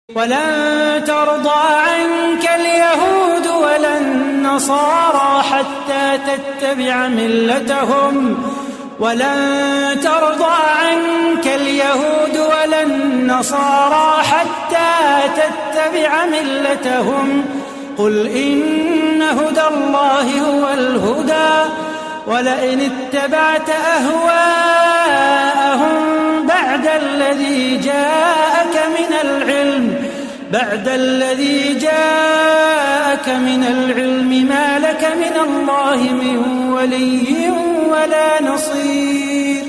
ولن ترضى عنك اليهود ولا النصارى حتى تتبع ملتهم ولن ترضى عنك اليهود ولا النصارى حتى تتبع ملتهم قل إن هدى الله هو الهدى ولئن اتبعت أهواءهم بعد الذي جاءك من العلم ما لك من الله من ولي ولا نصير.